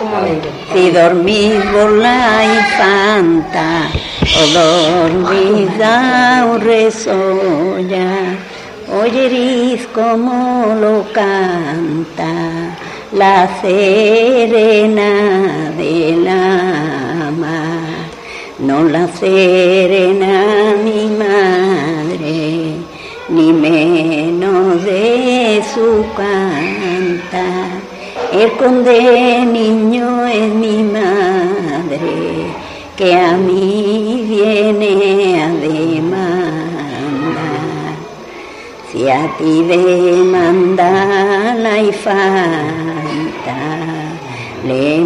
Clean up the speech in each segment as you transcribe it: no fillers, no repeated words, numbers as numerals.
Si dormís por la infanta o dormís a un resolla, oyeréis como lo canta la serena de la mar. No la serena mi madre, ni menos de su canta. El conde niño es mi madre, que a mí viene a demandar. Si a ti demanda la infanta, le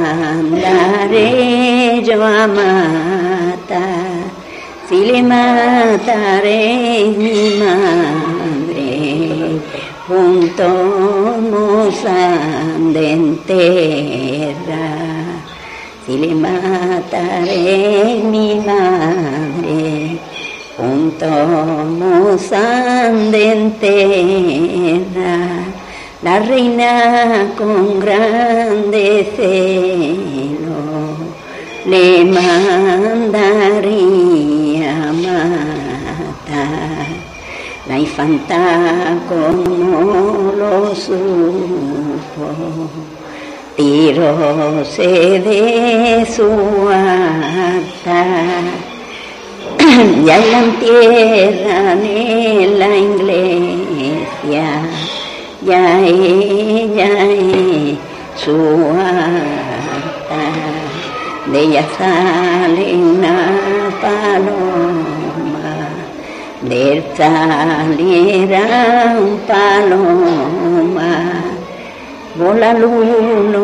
mandaré yo a matar. Si le mataré mi madre, juntos nos han de enterrar. Si le mataré mi madre, juntos nos han de enterrar. La reina con grande celo le mandaría matar. La infanta como lo supo, tiróse de su altar. Ya la entierran en la iglesia, ya ella es su altar. De ella sale una paloma, de él saliera un paloma. Vola luna